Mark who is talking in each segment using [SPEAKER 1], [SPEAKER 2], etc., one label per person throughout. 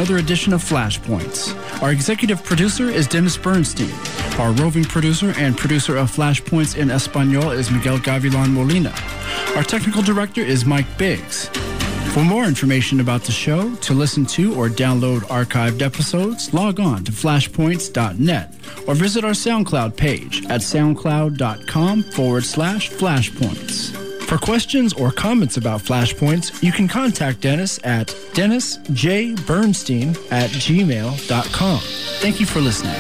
[SPEAKER 1] another edition of Flashpoints. Our executive producer is Dennis Bernstein. Our roving producer and producer of Flashpoints in Espanol is Miguel Gavilan Molina. Our technical director is Mike Biggs. For more information about the show, to listen to or download archived episodes, log on to flashpoints.net or visit our SoundCloud page at soundcloud.com/flashpoints. For questions or comments about Flashpoints, you can contact Dennis at dennisjbernstein@gmail.com. Thank you for listening.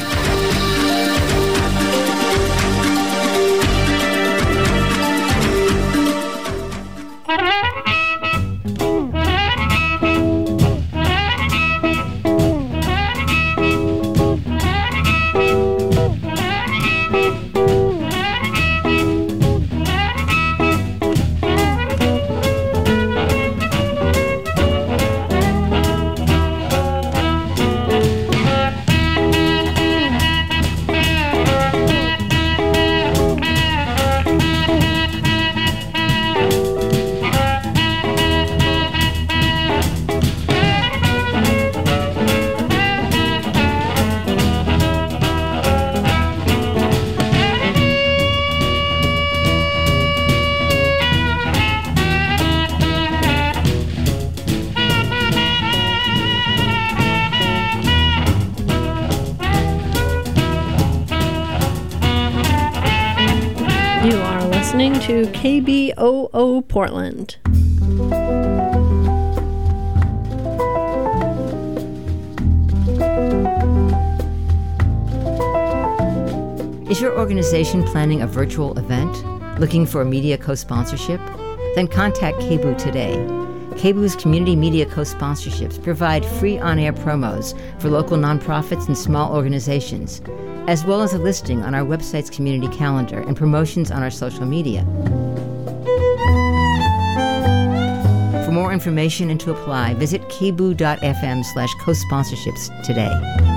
[SPEAKER 2] To KBOO Portland.
[SPEAKER 3] Is your organization planning a virtual event? Looking for a media co-sponsorship? Then contact KBOO today. KBOO's community media co-sponsorships provide free on-air promos for local nonprofits and small organizations, as well as a listing on our website's community calendar and promotions on our social media. For more information and to apply, visit kboo.fm/co-sponsorships today.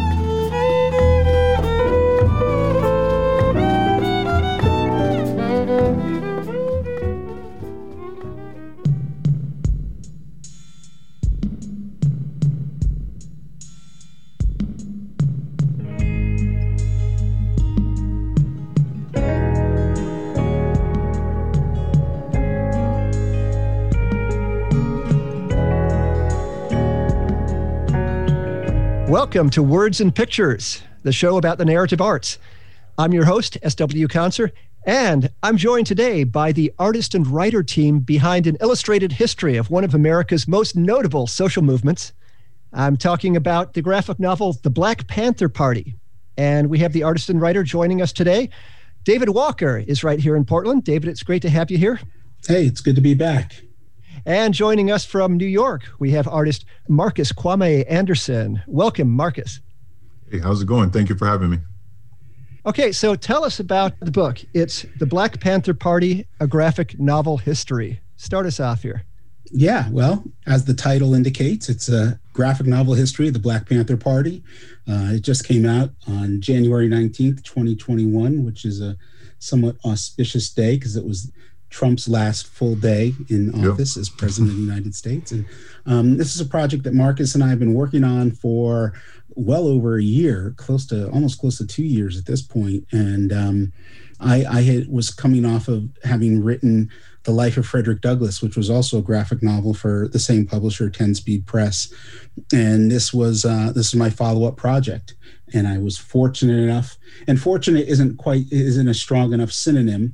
[SPEAKER 4] Welcome to Words and Pictures, the show about the narrative arts. I'm your host, S.W. Conser, and I'm joined today by the artist and writer team behind an illustrated history of one of America's most notable social movements. I'm talking about the graphic novel, The Black Panther Party. And we have the artist and writer joining us today. David Walker is right here in Portland. David, it's great to have you here.
[SPEAKER 5] Hey, it's good to be back.
[SPEAKER 4] And joining us from New York, we have artist Marcus Kwame Anderson. Welcome, Marcus.
[SPEAKER 6] Hey, how's it going? Thank you for having me.
[SPEAKER 4] Okay, so tell us about the book. It's The Black Panther Party, a graphic novel history. Start us off here.
[SPEAKER 5] Yeah, well, as the title indicates, it's a graphic novel history of the Black Panther Party. It just came out on January 19th, 2021, which is a somewhat auspicious day because it was Trump's last full day in office as president of the United States. And this is a project that Marcus and I have been working on for well over a year, almost close to 2 years at this point. And I was coming off of having written The Life of Frederick Douglass, which was also a graphic novel for the same publisher, 10 Speed Press. And this is my follow-up project. And I was fortunate enough, and fortunate isn't a strong enough synonym,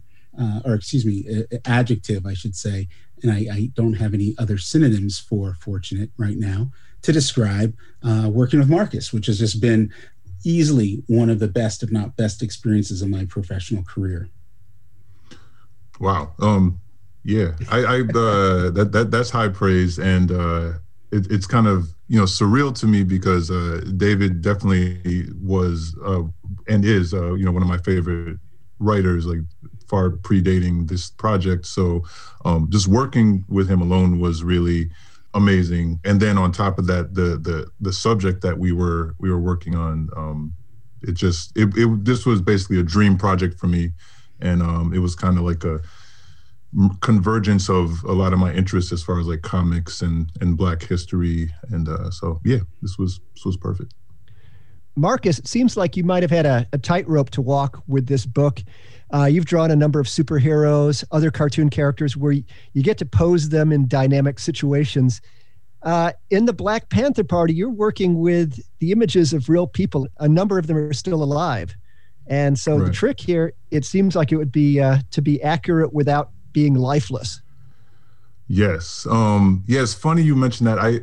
[SPEAKER 5] adjective, I should say, and I don't have any other synonyms for fortunate right now, to describe working with Marcus, which has just been easily one of the best, if not best, experiences of my professional career.
[SPEAKER 6] Wow. That's high praise, and it's kind of surreal to me because David definitely was and is one of my favorite writers, like far predating this project. So just working with him alone was really amazing. And then on top of that, the subject that we were working on, this was basically a dream project for me. And it was kind of like convergence of a lot of my interests as far as like comics and Black history. And so, yeah, this was perfect.
[SPEAKER 4] Marcus, it seems like you might have had a tightrope to walk with this book. You've drawn a number of superheroes, other cartoon characters where you get to pose them in dynamic situations. In the Black Panther Party, you're working with the images of real people. A number of them are still alive. And so The trick here, it seems like it would be to be accurate without being lifeless.
[SPEAKER 6] Yes. It's funny you mentioned that.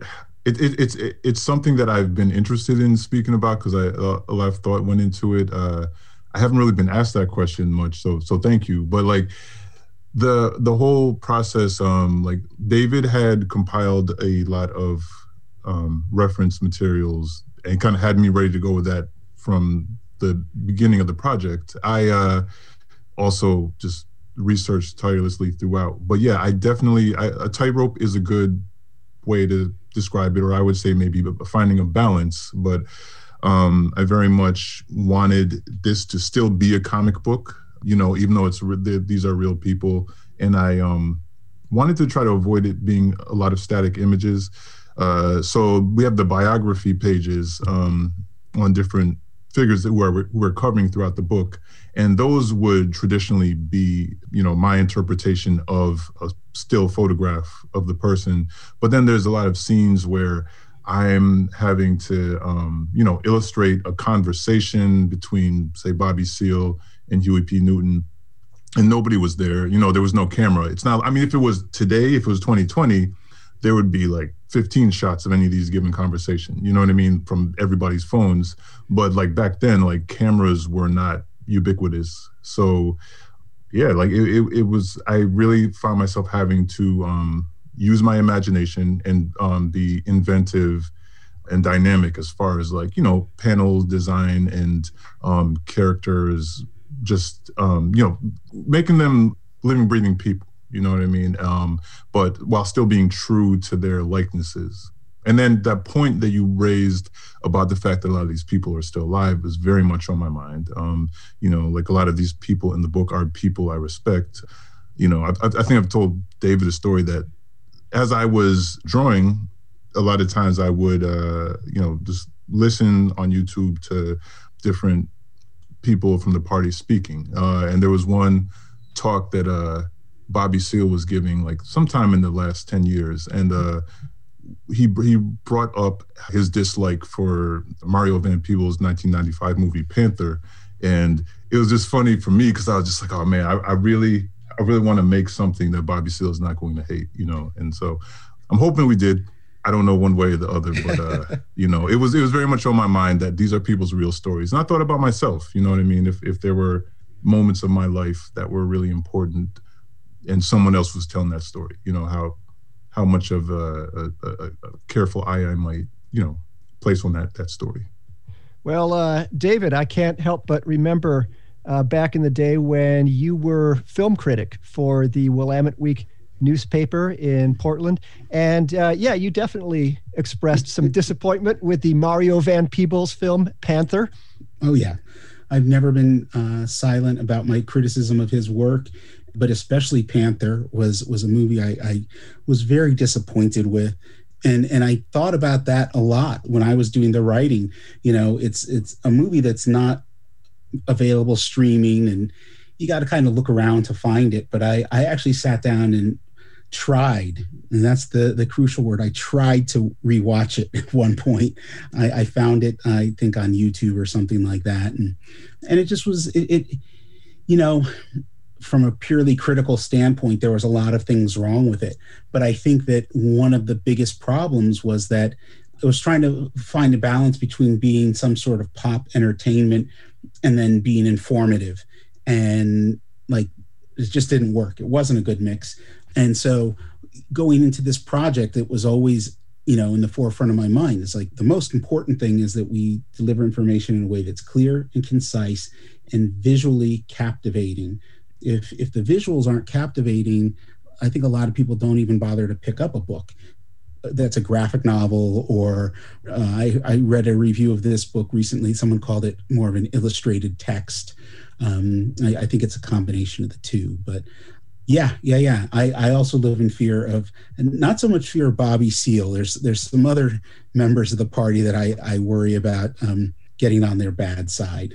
[SPEAKER 6] It's something that I've been interested in speaking about because a lot of thought went into it. I haven't really been asked that question much, so thank you. But like the whole process, like David had compiled a lot of reference materials and kind of had me ready to go with that from the beginning of the project. I also just researched tirelessly throughout. But yeah, I definitely, a tightrope is a good way to describe it, or I would say maybe finding a balance. But I very much wanted this to still be a comic book, you know, even though these are real people. And I wanted to try to avoid it being a lot of static images. So we have the biography pages on different figures that we're covering throughout the book. And those would traditionally be, you know, my interpretation of a still photograph of the person. But then there's a lot of scenes where I'm having to, you know, illustrate a conversation between, say, Bobby Seale and Huey P. Newton, and nobody was there. You know, there was no camera. It's not, I mean, if it was today, if it was 2020, there would be like 15 shots of any of these given conversation, you know what I mean, from everybody's phones. But like back then, like cameras were not ubiquitous. So yeah, like it was, I really found myself having to use my imagination and be inventive and dynamic as far as like, you know, panel design and characters, just, you know, making them living, breathing people. You know what I mean? But while still being true to their likenesses. And then that point that you raised about the fact that a lot of these people are still alive is very much on my mind. You know, like a lot of these people in the book are people I respect. You know, I think I've told David a story that as I was drawing, a lot of times I would, you know, just listen on YouTube to different people from the party speaking. And there was one talk that Bobby Seale was giving like sometime in the last 10 years. And he brought up his dislike for Mario Van Peebles' 1995 movie Panther. And it was just funny for me because I was just like, oh man, I really want to make something that Bobby Seale is not going to hate, you know? And so I'm hoping we did. I don't know one way or the other, but you know, it was very much on my mind that these are people's real stories. And I thought about myself, you know what I mean? If there were moments of my life that were really important and someone else was telling that story, you know, how much of a careful eye I might, you know, place on that story.
[SPEAKER 4] Well, David, I can't help but remember back in the day when you were film critic for the Willamette Week newspaper in Portland. And yeah, you definitely expressed some disappointment with the Mario Van Peebles film Panther.
[SPEAKER 5] Oh, yeah. I've never been silent about my criticism of his work, but especially Panther was a movie I was very disappointed with. And I thought about that a lot when I was doing the writing. You know, it's a movie that's not available streaming, and you got to kind of look around to find it. But I actually sat down and tried, and that's the crucial word. I tried to rewatch it at one point. I found it, I think, on YouTube or something like that. And it just was, you know, from a purely critical standpoint, there was a lot of things wrong with it. But I think that one of the biggest problems was that it was trying to find a balance between being some sort of pop entertainment and then being informative. And like, it just didn't work. It wasn't a good mix. And so going into this project, it was always, you know, in the forefront of my mind. It's like the most important thing is that we deliver information in a way that's clear and concise and visually captivating. If the visuals aren't captivating, I think a lot of people don't even bother to pick up a book that's a graphic novel, or I read a review of this book recently. Someone called it more of an illustrated text. I think it's a combination of the two. But Yeah. I also live in fear of, and not so much fear of Bobby Seale. There's some other members of the party that I worry about getting on their bad side.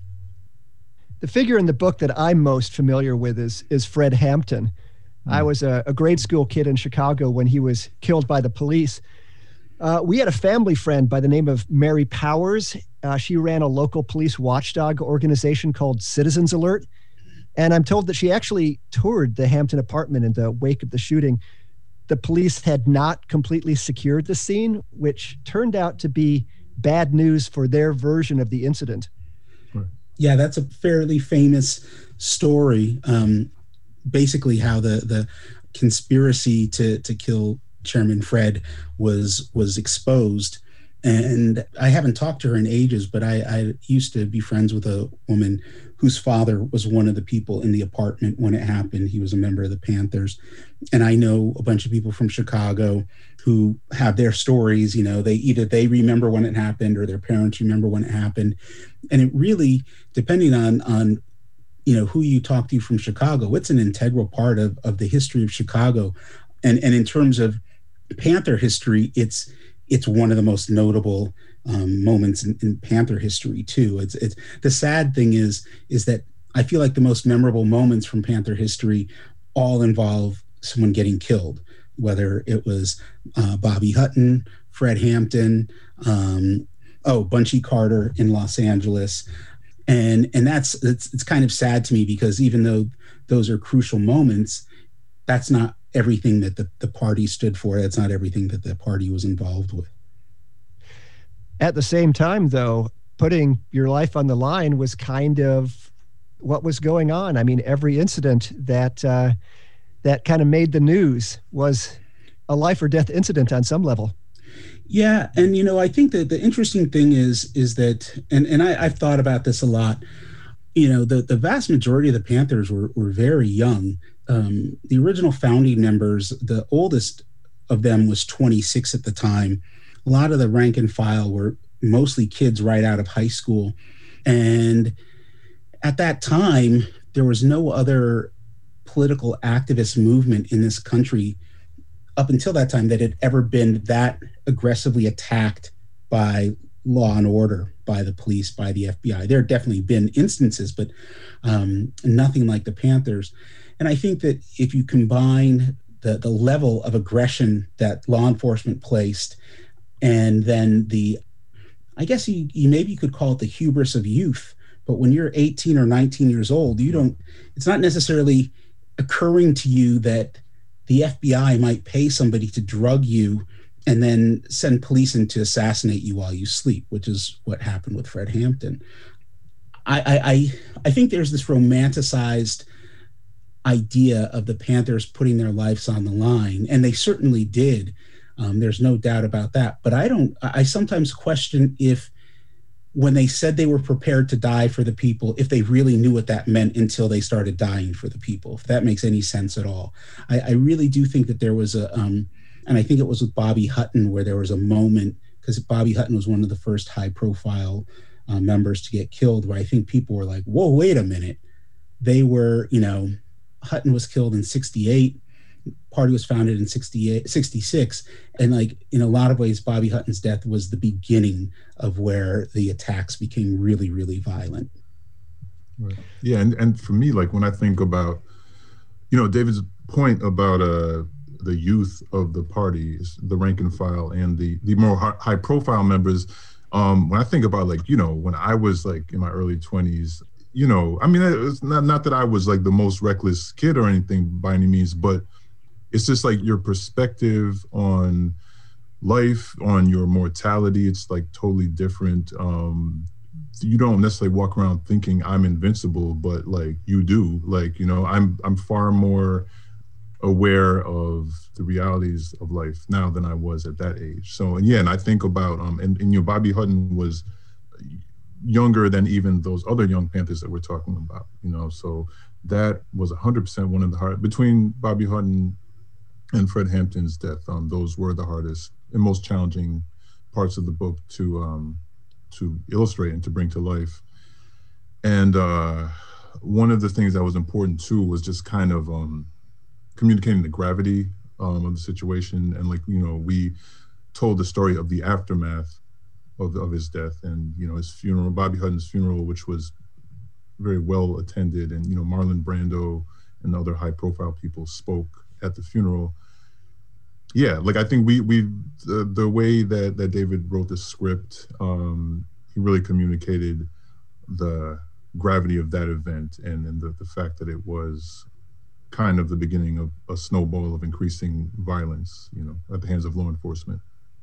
[SPEAKER 4] The figure in the book that I'm most familiar with is Fred Hampton. I was a grade school kid in Chicago when he was killed by the police. We had a family friend by the name of Mary Powers. She ran a local police watchdog organization called Citizens Alert. And I'm told that she actually toured the Hampton apartment in the wake of the shooting. The police had not completely secured the scene, which turned out to be bad news for their version of the incident.
[SPEAKER 5] Yeah, that's a fairly famous story. Basically how the conspiracy to kill Chairman Fred was exposed. And I haven't talked to her in ages, but I used to be friends with a woman whose father was one of the people in the apartment when it happened. He was a member of the Panthers. And I know a bunch of people from Chicago who have their stories. You know, they remember when it happened or their parents remember when it happened. And it really, depending on who you talk to from Chicago, it's an integral part of the history of Chicago. And in terms of Panther history, it's one of the most notable moments in Panther history too. It's the sad thing is that I feel like the most memorable moments from Panther history all involve someone getting killed, whether it was Bobby Hutton, Fred Hampton, Bunchy Carter in Los Angeles. And it's kind of sad to me because even though those are crucial moments, that's not everything that the party stood for. That's not everything that the party was involved with.
[SPEAKER 4] At the same time, though, putting your life on the line was kind of what was going on. I mean, every incident that kind of made the news was a life or death incident on some level.
[SPEAKER 5] Yeah. And, I think that the interesting thing is that, and I've thought about this a lot, the vast majority of the Panthers were very young. The original founding members, the oldest of them was 26 at the time. A lot of the rank and file were mostly kids right out of high school. And at that time, there was no other political activist movement in this country up until that time that had ever been that aggressively attacked by law and order, by the police, by the FBI. There have definitely been instances, but nothing like the Panthers. And I think that if you combine the level of aggression that law enforcement placed, and then I guess you maybe you could call it the hubris of youth, but when you're 18 or 19 years old, it's not necessarily occurring to you that the FBI might pay somebody to drug you and then send police in to assassinate you while you sleep, which is what happened with Fred Hampton. I think there's this romanticized idea of the Panthers putting their lives on the line, and they certainly did. There's no doubt about that. But I sometimes question if when they said they were prepared to die for the people, if they really knew what that meant until they started dying for the people, if that makes any sense at all. I really do think that there was and I think it was with Bobby Hutton where there was a moment, because Bobby Hutton was one of the first high profile members to get killed, where I think people were like, whoa, wait a minute. They were, Hutton was killed in 1968. Party was founded in 1966. And like in a lot of ways, Bobby Hutton's death was the beginning of where the attacks became really, really violent.
[SPEAKER 6] Right. Yeah. And for me, like when I think about, David's point about the youth of the parties, the rank and file and the more high profile members, when I think about when I was like in my early 20s, it's not that I was like the most reckless kid or anything by any means, but it's just like your perspective on life, on your mortality, it's like totally different. You don't necessarily walk around thinking I'm invincible, but like you do. Like, I'm far more aware of the realities of life now than I was at that age. So, and I think about, and Bobby Hutton was younger than even those other young Panthers that we're talking about, so that was 100% one of the hard, between Bobby Hutton and Fred Hampton's death, those were the hardest and most challenging parts of the book to illustrate and to bring to life. And one of the things that was important too was just kind of communicating the gravity of the situation. And like, you know, we told the story of the aftermath of his death, and, you know, his funeral, Bobby Hutton's funeral, which was very well attended. And, you know, Marlon Brando and other high profile people spoke at the funeral. Yeah, like I think the way that David wrote the script, he really communicated the gravity of that event, and the fact that it was kind of the beginning of a snowball of increasing violence, you know, at the hands of law enforcement.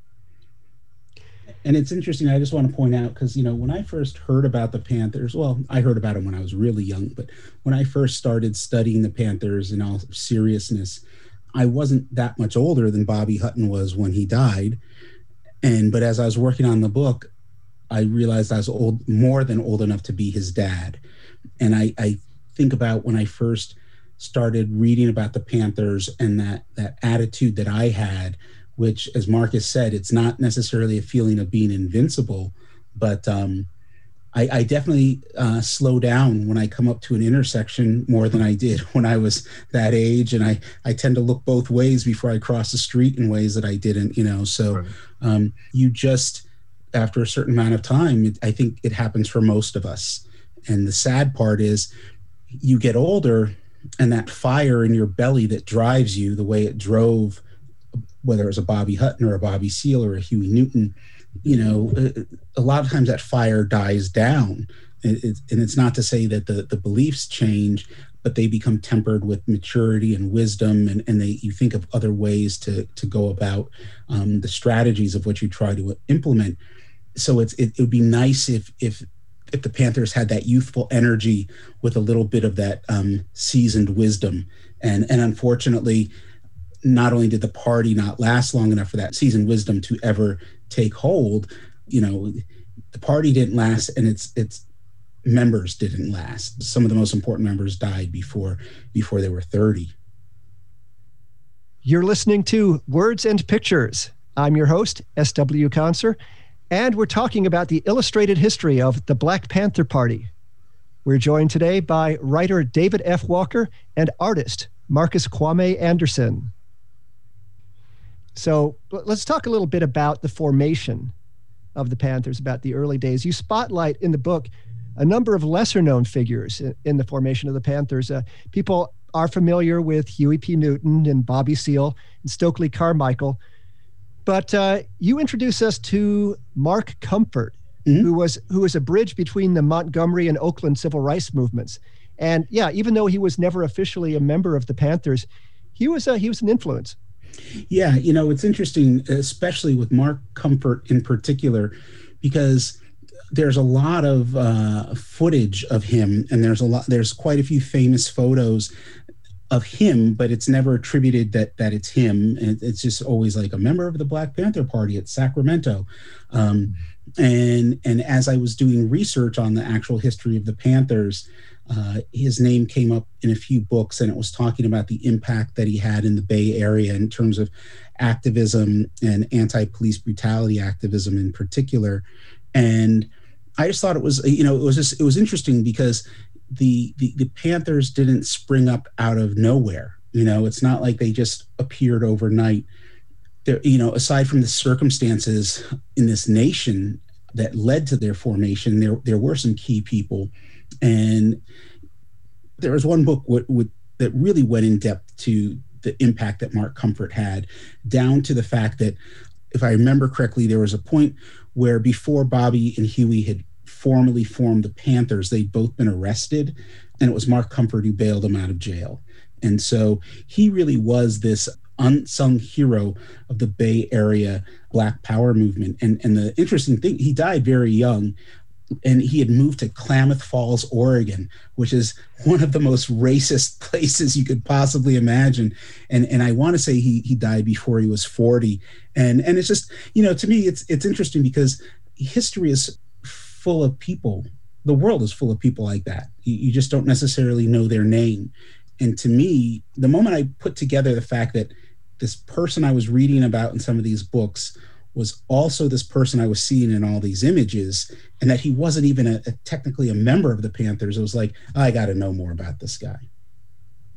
[SPEAKER 5] And it's interesting, I just want to point out, because, you know, when I first heard about the Panthers, well, I heard about them when I was really young, but when I first started studying the Panthers in all seriousness, I wasn't that much older than Bobby Hutton was when he died. But as I was working on the book, I realized I was more than old enough to be his dad. And I think about when I first started reading about the Panthers and that attitude that I had, which, as Marcus said, it's not necessarily a feeling of being invincible, but I definitely slow down when I come up to an intersection more than I did when I was that age. And I tend to look both ways before I cross the street in ways that I didn't, you know. So right. You just, after a certain amount of time, I think it happens for most of us. And the sad part is you get older, and that fire in your belly that drives you the way it drove, whether it was a Bobby Hutton or a Bobby Seale or a Huey Newton, you know, a lot of times that fire dies down. And it's not to say that the beliefs change, but they become tempered with maturity and wisdom, and you think of other ways to go about the strategies of what you try to implement. So it would be nice if the Panthers had that youthful energy with a little bit of that seasoned wisdom. And unfortunately, not only did the party not last long enough for that seasoned wisdom to ever take hold, you know, the party didn't last, and its members didn't last. Some of the most important members died before they were 30.
[SPEAKER 4] You're listening to Words and Pictures. I'm your host, S.W. Conser, and we're talking about the illustrated history of the Black Panther Party. We're joined today by writer David F. Walker and artist Marcus Kwame Anderson. So let's talk a little bit about the formation of the Panthers, about the early days. You spotlight in the book a number of lesser-known figures in the formation of the Panthers. People are familiar with Huey P. Newton and Bobby Seale and Stokely Carmichael, but you introduce us to Mark Comfort, mm-hmm. who was a bridge between the Montgomery and Oakland civil rights movements. And yeah, even though he was never officially a member of the Panthers, he was an influence.
[SPEAKER 5] Yeah, you know, it's interesting, especially with Mark Comfort in particular, because there's a lot of footage of him, and there's quite a few famous photos of him, but it's never attributed that it's him. And it's just always like a member of the Black Panther Party at Sacramento. And as I was doing research on the actual history of the Panthers, his name came up in a few books, and it was talking about the impact that he had in the Bay Area in terms of activism and anti-police brutality activism in particular. And I just thought it was, you know, it was interesting because the Panthers didn't spring up out of nowhere. You know, it's not like they just appeared overnight. There, you know, aside from the circumstances in this nation that led to their formation, there were some key people. And there was one book that really went in depth to the impact that Mark Comfort had, down to the fact that, if I remember correctly, there was a point where before Bobby and Huey had formally formed the Panthers, they'd both been arrested, and it was Mark Comfort who bailed them out of jail. And so he really was this unsung hero of the Bay Area Black Power movement. And the interesting thing, he died very young, and he had moved to Klamath Falls, Oregon, which is one of the most racist places you could possibly imagine. And I want to say he died before he was 40. And it's just, you know, to me, it's interesting because history is full of people. The world is full of people like that. You just don't necessarily know their name. And to me, the moment I put together the fact that this person I was reading about in some of these books was also this person I was seeing in all these images, and that he wasn't even technically a member of the Panthers, it was like, I got to know more about this guy.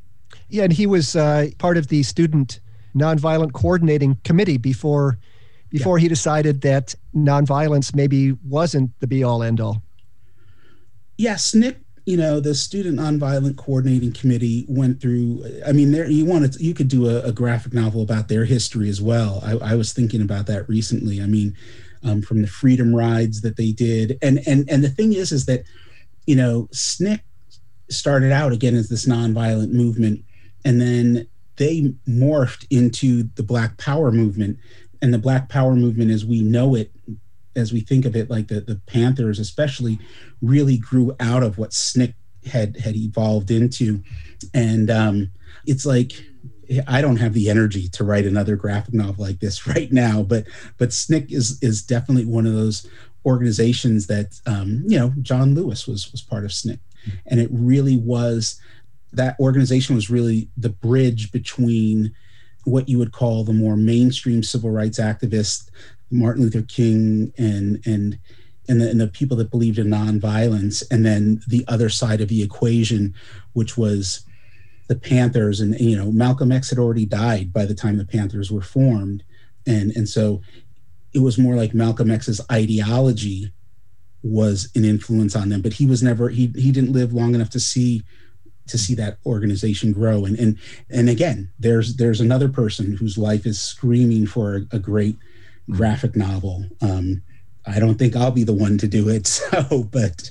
[SPEAKER 4] Yeah, and he was part of the student nonviolent coordinating committee before he decided that nonviolence maybe wasn't the be-all, end-all.
[SPEAKER 5] Yeah, SNCC, the Student Nonviolent Coordinating Committee went through, you could do a graphic novel about their history as well. I was thinking about that recently. From the freedom rides that they did. And the thing is that, SNCC started out again as this nonviolent movement, and then they morphed into the Black Power movement. And the Black Power movement, as we know it, as we think of it, like the Panthers especially, really grew out of what SNCC had evolved into. And it's like, I don't have the energy to write another graphic novel like this right now, but SNCC is definitely one of those organizations that, John Lewis was part of SNCC. And it really was, that organization was really the bridge between what you would call the more mainstream civil rights activists, Martin Luther King and the people that believed in nonviolence, and then the other side of the equation, which was the Panthers. And Malcolm X had already died by the time the Panthers were formed, and so it was more like Malcolm X's ideology was an influence on them, but he didn't live long enough to see that organization grow. And again, there's another person whose life is screaming for a great graphic novel. I don't think I'll be the one to do it. But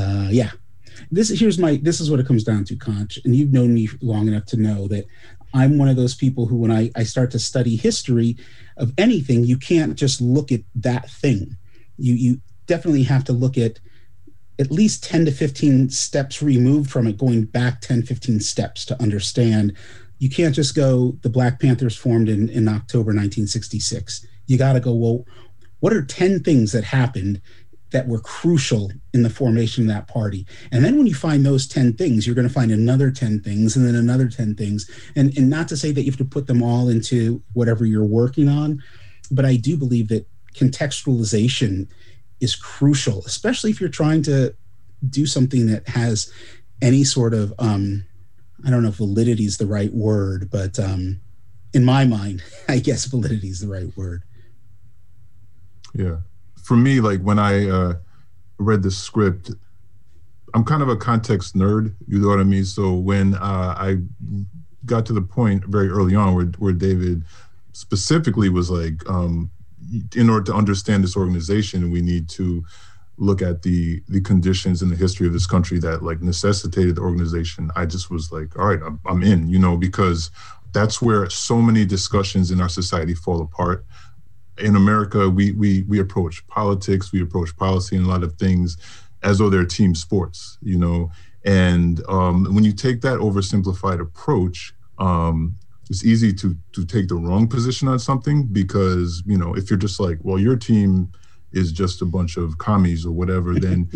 [SPEAKER 5] this is what it comes down to, Conch. And you've known me long enough to know that I'm one of those people who, when I start to study history of anything, you can't just look at that thing. You definitely have to look at least 10 to 15 steps removed from it, going back 10, 15 steps to understand. You can't just go, the Black Panthers formed in October 1966. You got to go, well, what are 10 things that happened that were crucial in the formation of that party? And then when you find those 10 things, you're going to find another 10 things and then another 10 things. And not to say that you have to put them all into whatever you're working on, but I do believe that contextualization is crucial, especially if you're trying to do something that has any sort of, I don't know if validity is the right word, but in my mind, I guess validity is the right word.
[SPEAKER 6] Yeah. For me, like when I read the script, I'm kind of a context nerd, you know what I mean? So when I got to the point very early on where David specifically was like, in order to understand this organization, we need to look at the conditions in the history of this country that like necessitated the organization. I just was like, all right, I'm in, because that's where so many discussions in our society fall apart. In America, we approach politics, we approach policy and a lot of things as though they're team sports, and when you take that oversimplified approach, it's easy to take the wrong position on something because, if you're just like, well, your team is just a bunch of commies or whatever, then,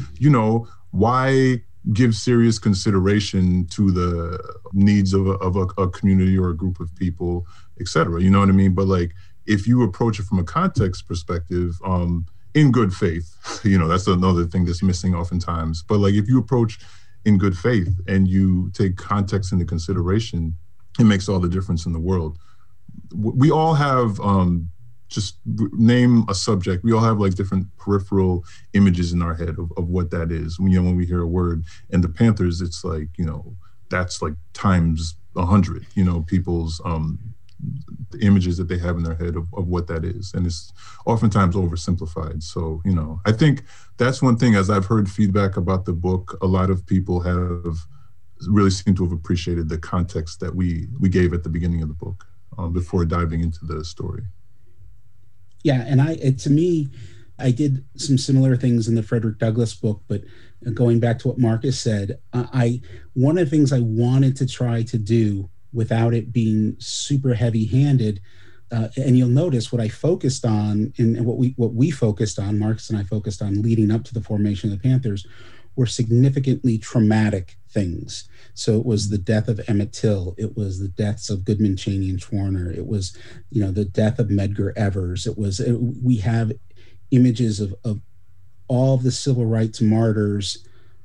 [SPEAKER 6] why give serious consideration to the needs of a community or a group of people, et cetera, you know what I mean? But like, if you approach it from a context perspective, in good faith, that's another thing that's missing oftentimes. But like, if you approach in good faith and you take context into consideration, it makes all the difference in the world. We all have, just name a subject, we all have like different peripheral images in our head of what that is. When we hear a word, and the Panthers, it's like, that's like times 100, people's the images that they have in their head of what that is. And it's oftentimes oversimplified. So, I think that's one thing, as I've heard feedback about the book, a lot of people have really seem to have appreciated the context that we gave at the beginning of the book before diving into the story.
[SPEAKER 5] Yeah, and to me, I did some similar things in the Frederick Douglass book, but going back to what Marcus said, one of the things I wanted to try to do without it being super heavy-handed, and you'll notice what I focused on and what we focused on, Marcus and I focused on leading up to the formation of the Panthers, were significantly traumatic things. So it was the death of Emmett Till. It was the deaths of Goodman, Chaney, and Schwerner. It was, the death of Medgar Evers. We have images of all of the civil rights martyrs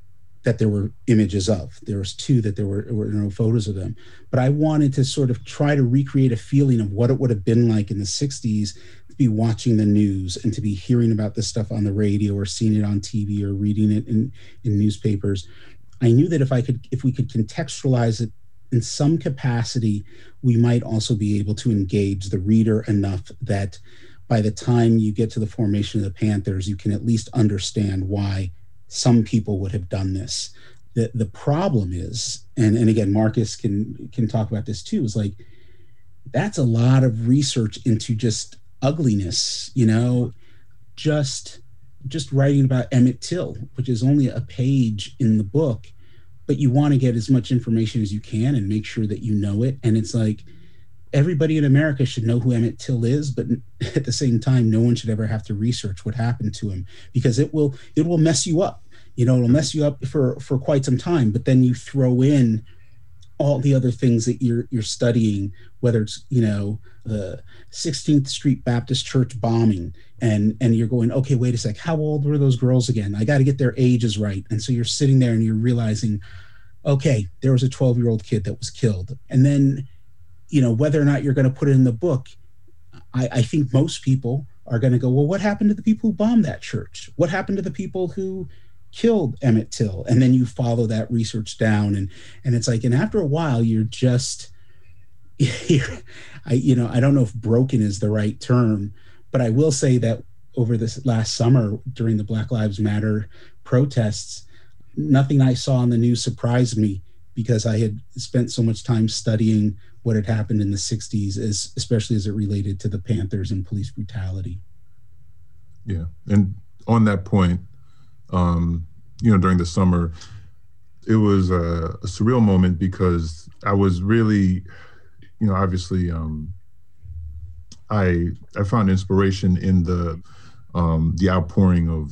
[SPEAKER 5] that there were images of. There was 2 that there were no photos of them. But I wanted to sort of try to recreate a feeling of what it would have been like in the 60s to be watching the news and to be hearing about this stuff on the radio or seeing it on TV or reading it in newspapers. I knew that if we could contextualize it in some capacity, we might also be able to engage the reader enough that by the time you get to the formation of the Panthers, you can at least understand why some people would have done this. The problem is, and again, Marcus can talk about this too, is like, that's a lot of research into just ugliness, just writing about Emmett Till, which is only a page in the book, but you want to get as much information as you can and make sure that you know it. And it's like, everybody in America should know who Emmett Till is, but at the same time, no one should ever have to research what happened to him, because it will mess you up. It'll mess you up for quite some time. But then you throw in all the other things that you're studying, whether it's, the 16th Street Baptist Church bombing, and you're going, okay, wait a sec, how old were those girls again? I got to get their ages right. And so you're sitting there and you're realizing, okay, there was a 12-year-old kid that was killed. And then, whether or not you're going to put it in the book, I think most people are going to go, well, what happened to the people who bombed that church? What happened to the people who killed Emmett Till? And then you follow that research down, and it's like, and after a while, you're just, I don't know if broken is the right term, but I will say that over this last summer during the Black Lives Matter protests, nothing I saw on the news surprised me, because I had spent so much time studying what had happened in the 60s, especially as it related to the Panthers and police brutality.
[SPEAKER 6] Yeah. And on that point, during the summer, it was a surreal moment, because I was really, obviously, I found inspiration in the outpouring of,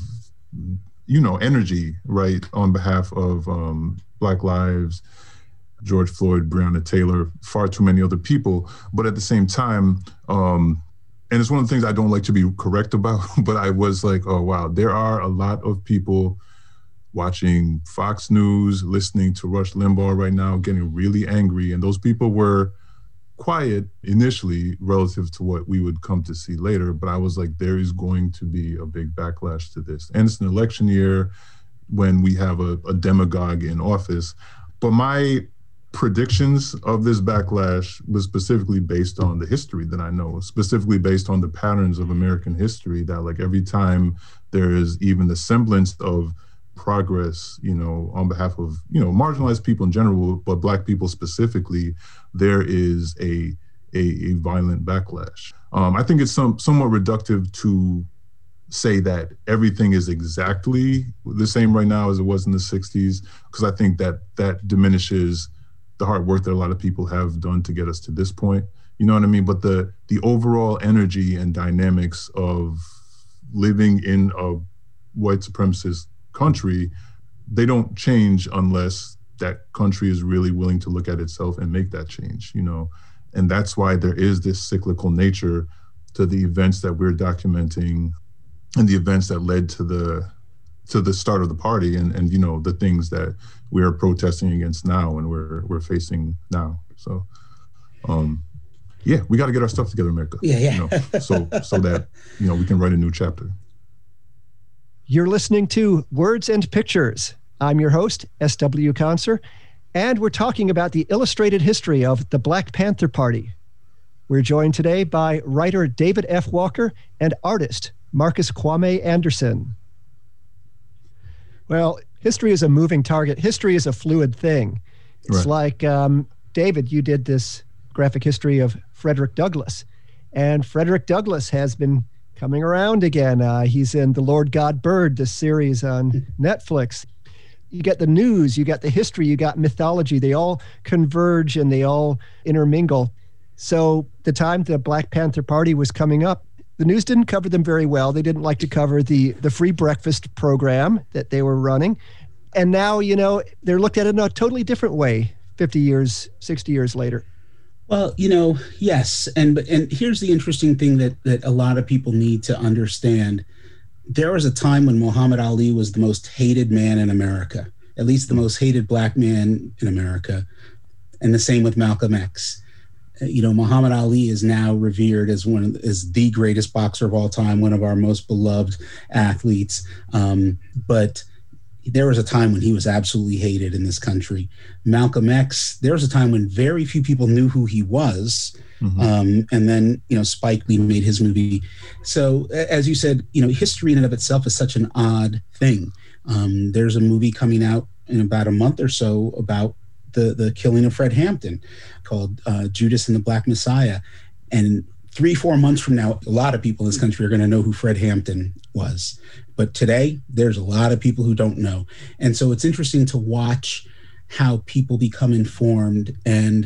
[SPEAKER 6] energy, right, on behalf of Black Lives, George Floyd, Breonna Taylor, far too many other people. But at the same time, and it's one of the things I don't like to be correct about, but I was like, oh, wow, there are a lot of people watching Fox News, listening to Rush Limbaugh right now, getting really angry. And those people were quiet initially relative to what we would come to see later. But I was like, there is going to be a big backlash to this. And it's an election year when we have a demagogue in office. But my predictions of this backlash was specifically based on the history that I know, specifically based on the patterns of American history, that like every time there is even the semblance of progress, on behalf of, marginalized people in general, but Black people specifically, there is a violent backlash. I think it's somewhat reductive to say that everything is exactly the same right now as it was in the 60s, because I think that diminishes the hard work that a lot of people have done to get us to this point. You know what I mean? But the overall energy and dynamics of living in a white supremacist country, they don't change unless that country is really willing to look at itself and make that change, And that's why there is this cyclical nature to the events that we're documenting and the events that led to the start of the party and the things that we are protesting against now and we're facing now. So we got to get our stuff together, America. So that we can write a new chapter.
[SPEAKER 4] You're listening to Words and Pictures. I'm your host, S.W. Conser, and we're talking about the illustrated history of the Black Panther Party. We're joined today by writer David F. Walker and artist Marcus Kwame Anderson. Well, history is a moving target. History is a fluid thing. It's like, David, you did this graphic history of Frederick Douglass, and Frederick Douglass has been coming around again. He's in The Lord God Bird, this series on Netflix. You get the news, you got the history, you got mythology. They all converge and they all intermingle. So the time the Black Panther Party was coming up, the news didn't cover them very well. They didn't like to cover the free breakfast program that they were running. And now, they're looked at in a totally different way 50 years, 60 years later.
[SPEAKER 5] Well, yes. And here's the interesting thing that a lot of people need to understand. There was a time when Muhammad Ali was the most hated man in America. at least the most hated black man in America. And the same with Malcolm X. Muhammad Ali is now revered as as the greatest boxer of all time, one of our most beloved athletes. But there was a time when he was absolutely hated in this country. Malcolm X, there was a time when very few people knew who he was. And then, Spike Lee made his movie. So as you said, history in and of itself is such an odd thing. There's a movie coming out in about a month or so about the killing of Fred Hampton called Judas and the Black Messiah. And 3-4 months from now, a lot of people in this country are going to know who Fred Hampton was. But today, there's a lot of people who don't know. And so it's interesting to watch how people become informed. And,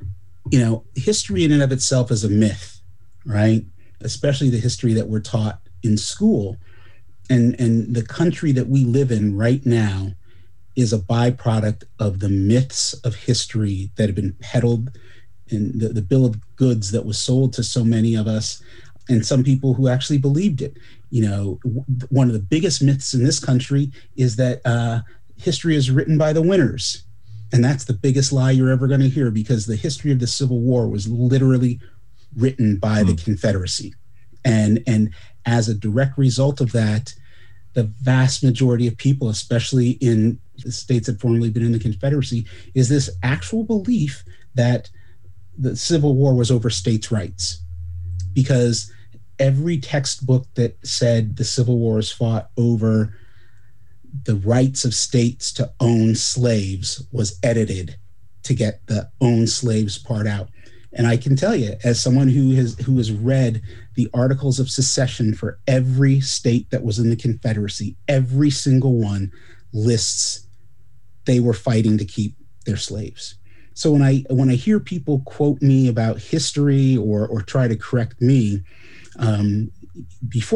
[SPEAKER 5] history in and of itself is a myth, right? Especially the history that we're taught in school. And the country that we live in right now is a byproduct of the myths of history that have been peddled in the bill of goods that was sold to so many of us, and some people who actually believed it. One of the biggest myths in this country is that history is written by the winners. And that's the biggest lie you're ever going to hear, because the history of the Civil War was literally written by the Confederacy. And as a direct result of that, the vast majority of people, especially in the states that formerly been in the Confederacy, is this actual belief that the Civil War was over states' rights. Because every textbook that said the Civil War is fought over the rights of states to own slaves was edited to get the own slaves part out. And I can tell you, as someone who has read the Articles of Secession for every state that was in the Confederacy, every single one lists they were fighting to keep their slaves. So when I hear people quote me about history or try to correct me, before